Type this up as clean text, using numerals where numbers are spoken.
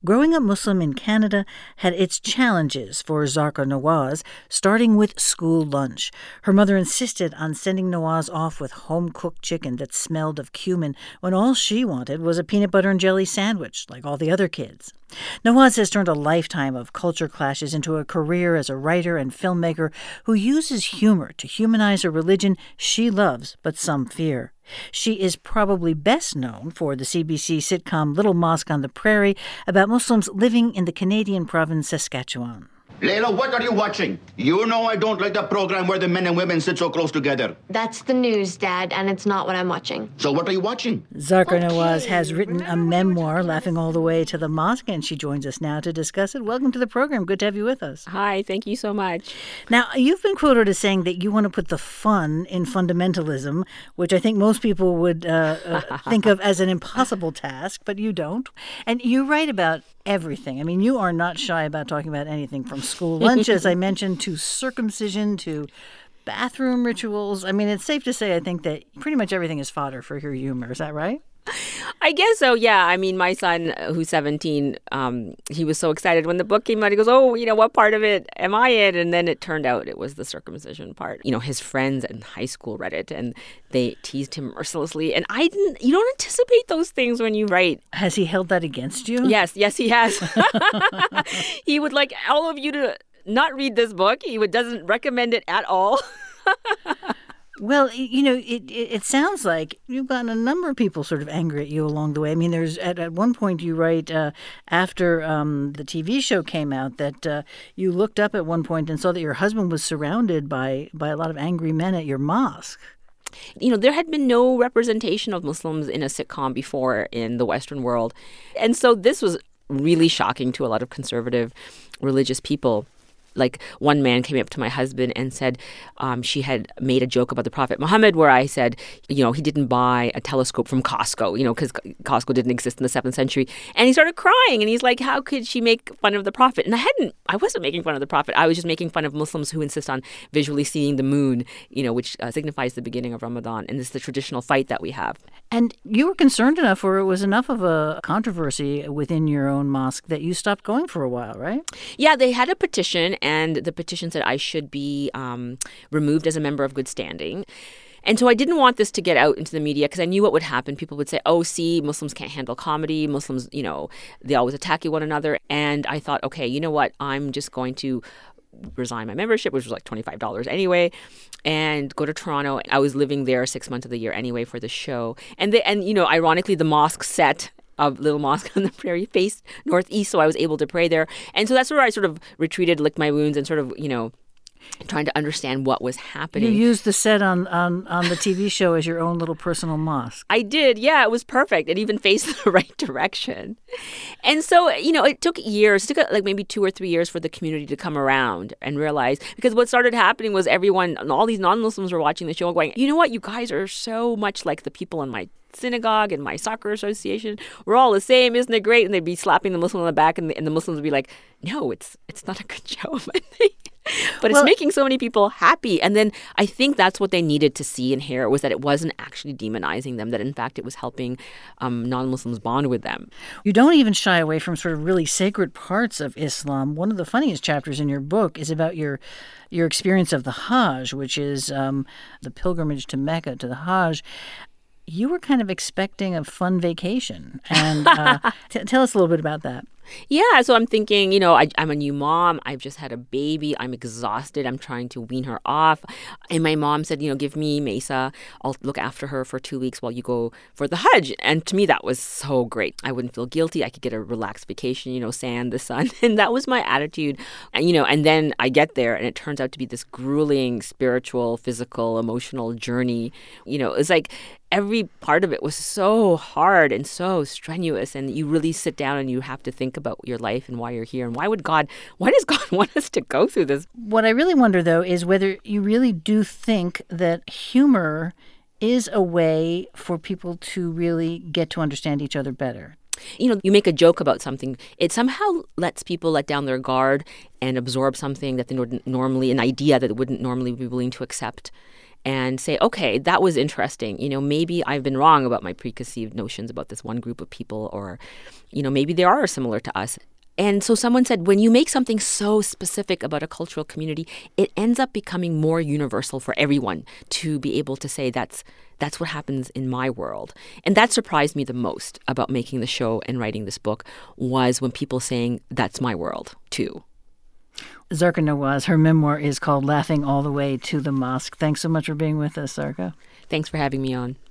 Growing up Muslim in Canada had its challenges for Zarqa Nawaz, starting with school lunch. Her mother insisted on sending Nawaz off with home-cooked chicken that smelled of cumin when all she wanted was a peanut butter and jelly sandwich, like all the other kids. Nawaz has turned a lifetime of culture clashes into a career as a writer and filmmaker who uses humor to humanize a religion she loves but some fear. She is probably best known for the CBC sitcom Little Mosque on the Prairie about Muslims living in the Canadian province Saskatchewan. Layla, what are you watching? You know I don't like the program where the men and women sit so close together. That's the news, Dad, and it's not what I'm watching. So what are you watching? Zarqa Nawaz has written a memoir, Laughing All the Way to the Mosque, and she joins us now to discuss it. Welcome to the program. Good to have you with us. Hi, thank you so much. Now, you've been quoted as saying that you want to put the fun in fundamentalism, which I think most people would think of as an impossible task, but you don't. And you write about everything. I mean, you are not shy about talking about anything from school lunch, as I mentioned, to circumcision, to bathroom rituals. I mean, it's safe to say, I think, that pretty much everything is fodder for your humor. Is that right? I guess so, yeah. I mean, my son, who's 17, he was so excited when the book came out. He goes, oh, what part of it am I in? And then it turned out it was the circumcision part. His friends in high school read it, and they teased him mercilessly. And you don't anticipate those things when you write. Has he held that against you? Yes, he has. He would like all of you to not read this book. He doesn't recommend it at all. Well, it sounds like you've gotten a number of people sort of angry at you along the way. I mean, there's at one point you write after the TV show came out that you looked up at one point and saw that your husband was surrounded by a lot of angry men at your mosque. There had been no representation of Muslims in a sitcom before in the Western world. And so this was really shocking to a lot of conservative religious people. Like one man came up to my husband and said she had made a joke about the Prophet Muhammad where I said, he didn't buy a telescope from Costco, because Costco didn't exist in the 7th century. And he started crying and he's like, how could she make fun of the Prophet? And I wasn't making fun of the Prophet. I was just making fun of Muslims who insist on visually seeing the moon, which signifies the beginning of Ramadan. And this is the traditional fight that we have. And you were concerned enough, or it was enough of a controversy within your own mosque that you stopped going for a while, right? Yeah, they had a petition, and the petition said I should be removed as a member of good standing. And so I didn't want this to get out into the media because I knew what would happen. People would say, oh, see, Muslims can't handle comedy. Muslims, they always attack one another. And I thought, okay, you know what? I'm just going to resign my membership, which was like $25 anyway, and go to Toronto. I was living there 6 months of the year anyway for the show. And ironically, the mosque set of Little Mosque on the Prairie faced northeast, so I was able to pray there. And so that's where I sort of retreated, licked my wounds, and sort of, trying to understand what was happening. You used the set on the TV show as your own little personal mosque. I did, yeah. It was perfect. It even faced the right direction. And so, it took years. It took like maybe 2 or 3 years for the community to come around and realize. Because what started happening was everyone, all these non-Muslims were watching the show going, you know what, you guys are so much like the people in my synagogue and my soccer association. We're all the same, isn't it great? And they'd be slapping the Muslim on the back, and the Muslims would be like, no, it's not a good show. But it's making so many people happy. And then I think that's what they needed to see and hear, was that it wasn't actually demonizing them, that in fact it was helping non-Muslims bond with them. You don't even shy away from sort of really sacred parts of Islam. One of the funniest chapters in your book is about your experience of the Hajj, which is the pilgrimage to Mecca, to the Hajj. You were kind of expecting a fun vacation. And tell us a little bit about that. Yeah, so I'm thinking, I'm a new mom. I've just had a baby. I'm exhausted. I'm trying to wean her off. And my mom said, give me Mesa. I'll look after her for 2 weeks while you go for the Hajj. And to me, that was so great. I wouldn't feel guilty. I could get a relaxed vacation, sand, the sun. And that was my attitude. And then I get there and it turns out to be this grueling spiritual, physical, emotional journey. It's like every part of it was so hard and so strenuous. And you really sit down and you have to think about your life and why you're here and why does God want us to go through this? What I really wonder, though, is whether you really do think that humor is a way for people to really get to understand each other better. You make a joke about something. It somehow lets people let down their guard and absorb something that they wouldn't normally, an idea that they wouldn't normally be willing to accept. and say, okay, that was interesting. Maybe I've been wrong about my preconceived notions about this one group of people, or, maybe they are similar to us. And so someone said, when you make something so specific about a cultural community, it ends up becoming more universal for everyone to be able to say that's what happens in my world. And that surprised me the most about making the show and writing this book, was when people saying, that's my world too. Zarqa Nawaz, her memoir is called Laughing All the Way to the Mosque. Thanks so much for being with us, Zarqa. Thanks for having me on.